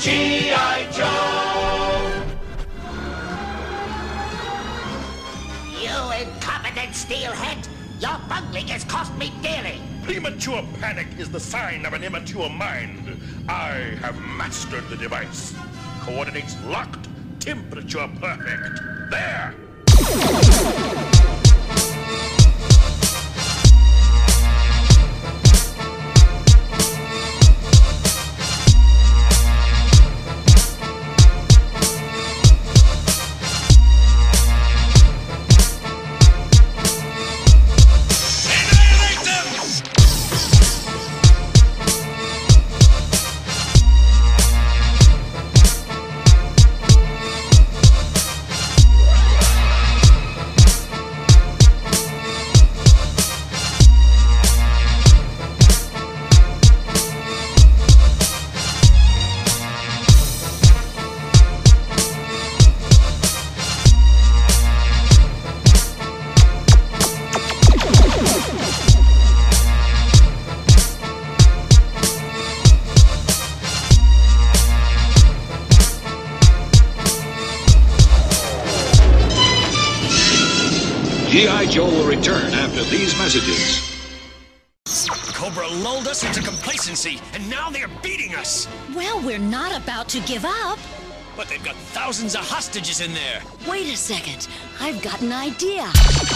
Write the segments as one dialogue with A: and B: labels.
A: G.I. Joe!
B: You incompetent steelhead! Your bungling has cost me dearly!
C: Premature panic is the sign of an immature mind. I have mastered the device. Coordinates locked, temperature perfect. There!
D: G.I. Joe will return after these messages.
E: Cobra lulled us into complacency, and now they're beating us.
F: Well, we're not about to give up.
E: But they've got thousands of hostages in there.
F: Wait a second. I've got an idea.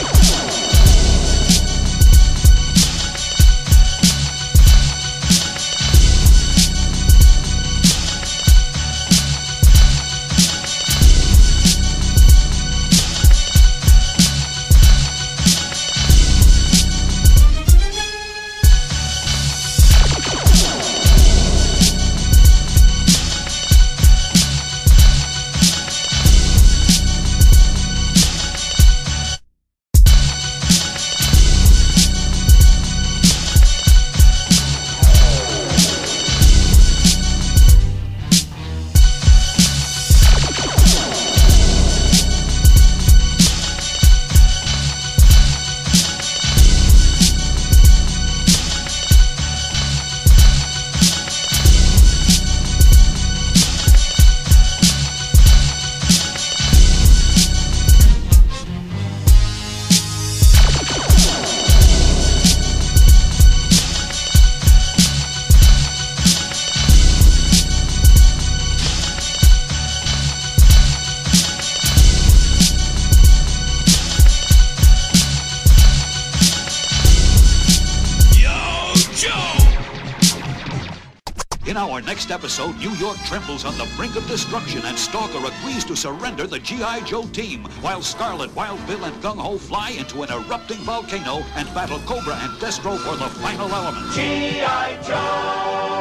D: In our next episode, New York trembles on the brink of destruction and Stalker agrees to surrender the G.I. Joe team, while Scarlet, Wild Bill, and Gung Ho fly into an erupting volcano and battle Cobra and Destro for the final element.
A: G.I. Joe!